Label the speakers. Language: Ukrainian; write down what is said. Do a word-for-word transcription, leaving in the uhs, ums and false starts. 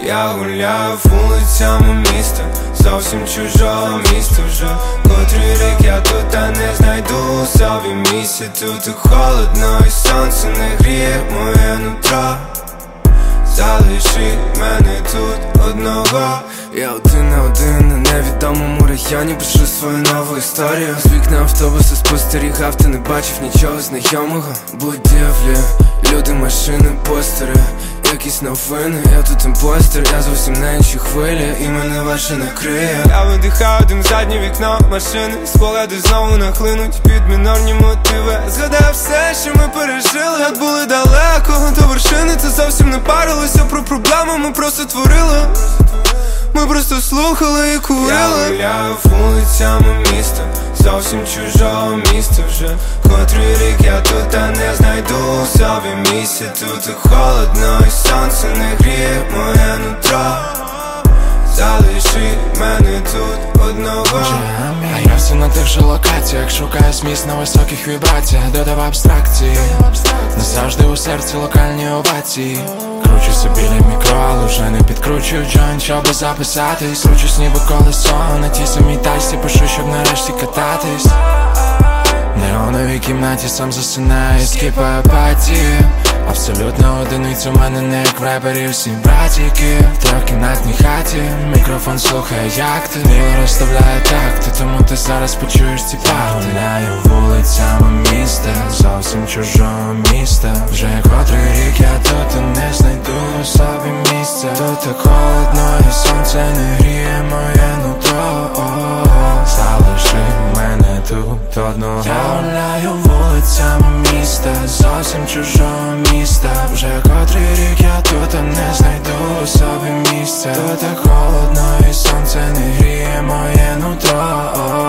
Speaker 1: Я гуляю вулицями міста, зовсім чужого міста вже котрий рік я тут, та не знайду собі місця. Тут так холодно і сонце не гріє моє нутро. Залиши мене тут одного. Я один на один на невідомому районі, пишу свою нову історію. З вікна автобуса спостерігав, та не бачив нічого знайомого. Будівлі, люди, машини, постери, якісь новини. Я тут імпостер, я зовсім на іншій хвилі, і мене ваше накриє. Я видихаю дим в заднє вікно машини, спогади знову нахлинуть під мінорні мотиви. Згадаю все, що ми пережили, як були далеко до вершини. Це зовсім не парилося про проблеми, ми просто творили. Ми просто слухали і курили. Я гуляю вулицями міста, зовсім чужого міста вже котрий рік я тут, та не знайду собі місця. Тут так холодно і сонце не гріє моє нутро. Залиши мене тут одного.
Speaker 2: А я все на тих же локаціях, шукаю зміст на високих вібраціях, додав абстракції. Назавжди у серці локальні овації. Кручуся біля мікро, але вже не підкручую джойнт, щоби записатись. Кручусь ніби колесо на тій самій тачці, пишу, щоб нарешті кататись. Неоновій кімнаті сам засинаю, скіпаю апатії. Абсолютно одиниця у мене, не як в репері, всі братіки. В трьохкімнатній хаті мікрофон слухає, як ти мило розставляє такти, тому ти зараз почуєш ці парти. Гуляю вулицями міста, зовсім чужого міста. Вже котрий рік я тут, і не знайду собі місця. Тут так холодно і сонце не гріє моє нутро. Залиши мене тут одного. Я гуляю вулицями міста, зовсім чужого міста. Вже котрий рік я тут, а не знайду собі місця. Тут так холодно і сонце не гріє моє нутро.